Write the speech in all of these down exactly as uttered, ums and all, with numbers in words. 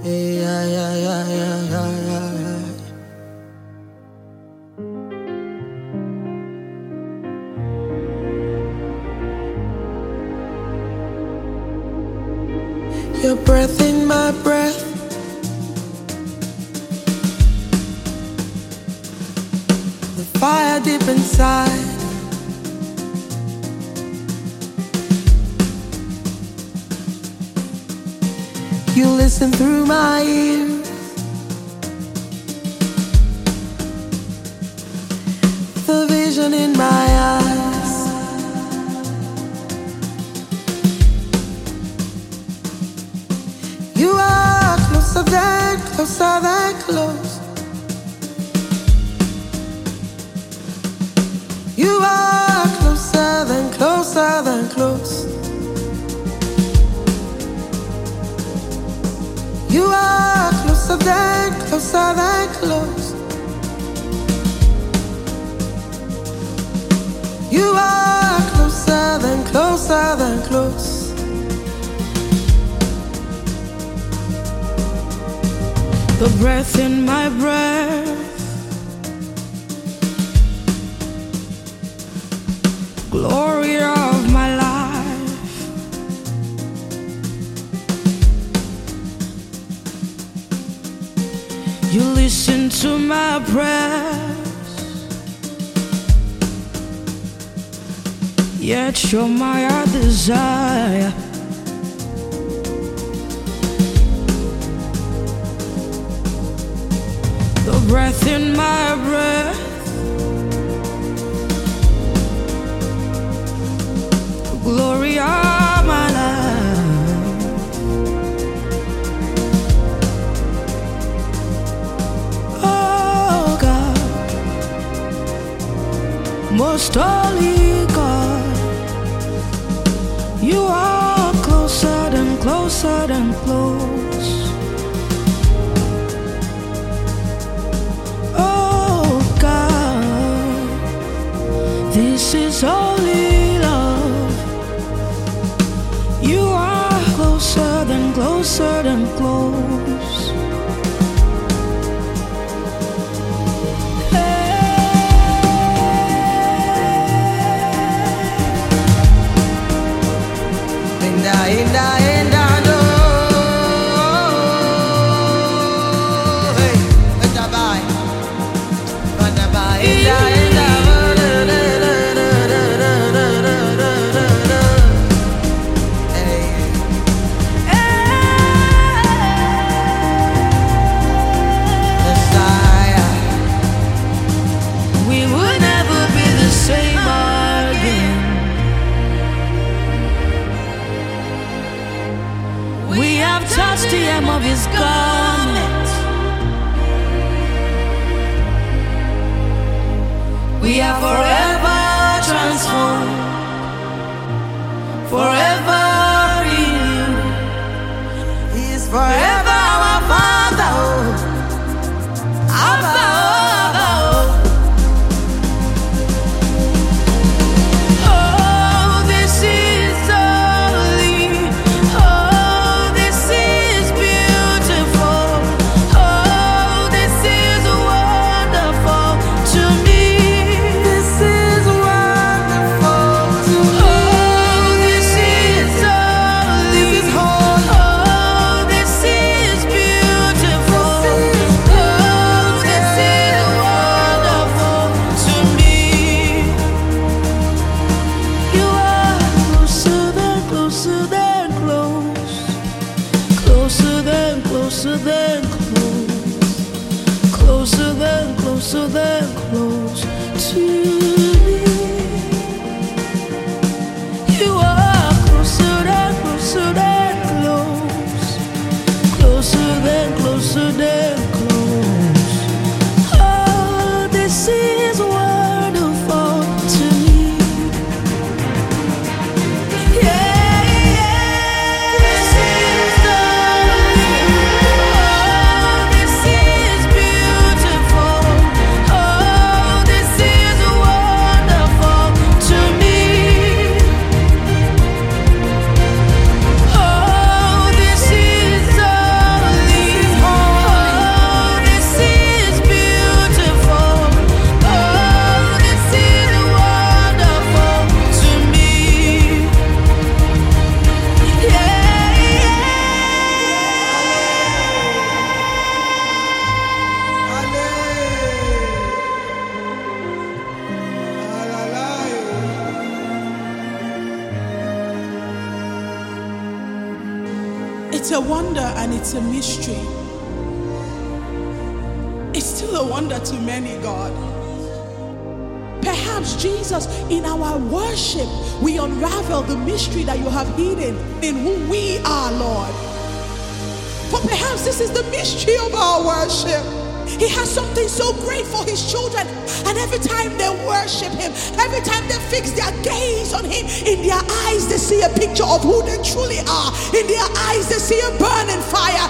Hey, yeah, yeah, yeah, yeah, yeah, yeah, yeah. Your breath in my breath, the fire deep inside. You listen through my ears, the vision in my eyes. You are closer than, closer than close. You are closer than, closer than close. You are closer than, closer than close. You are closer than, closer than close. The breath in my breath, glory of my life. You listen to my prayers, yet you're my heart desire. The breath in my breath, the glory of my life. Oh God, most holy God, you are closer than, closer than close. This is holy love. You are closer than, closer than close. Inda, inda, inda, no. Hey, inda, bye. Inda, bye. Inda, inda. We have touched the hem of his garment. We are forever transformed, forever renewed. He is forever our Father. Abba, Abba, oh, this is holy. Oh, this is beautiful. Oh, this is wonderful to me. this is wonderful to me. Oh, this is It's a wonder and it's a mystery. It's still a wonder to many, God. Perhaps, Jesus, in our worship, we unravel the mystery that you have hidden in who we are, Lord. But perhaps this is the mystery of our worship. He has something so great for his children, and every time they worship him, every time they fix their gaze on him, in their eyes they see a picture of who they truly are. In their eyes they see a burning fire.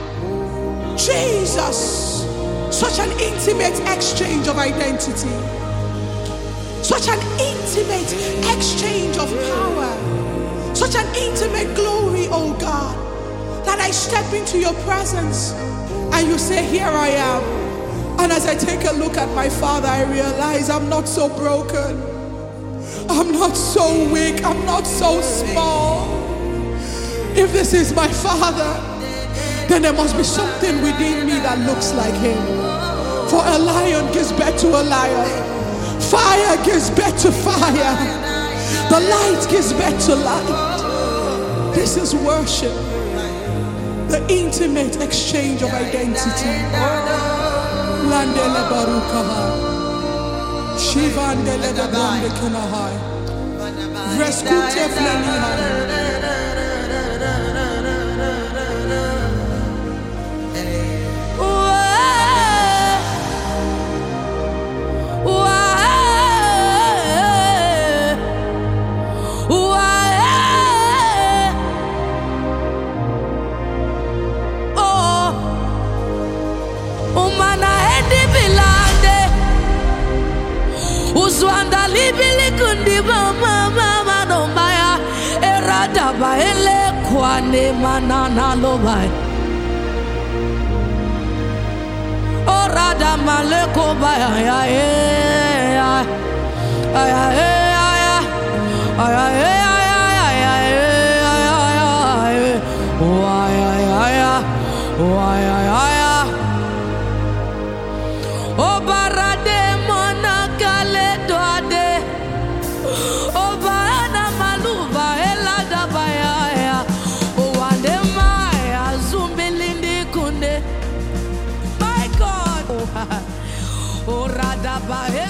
Jesus, such an intimate exchange of identity, such an intimate exchange of power, such an intimate glory, oh God, that I step into your presence and you say, here I am. And as I take a look at my Father, I realize I'm not so broken, I'm not so weak, I'm not so small. If this is my Father, then there must be something within me that looks like him. For a lion gives birth to a lion, fire gives birth to fire, the light gives birth to light. This is worship, the intimate exchange of identity. Landele barukaha, shivandele da brande kanahai, vreskute flenihai. Uzwanda libili kundi mama mama nombaya erada baele kwane manana lobai orada maleko baya ya ya ya ya Ba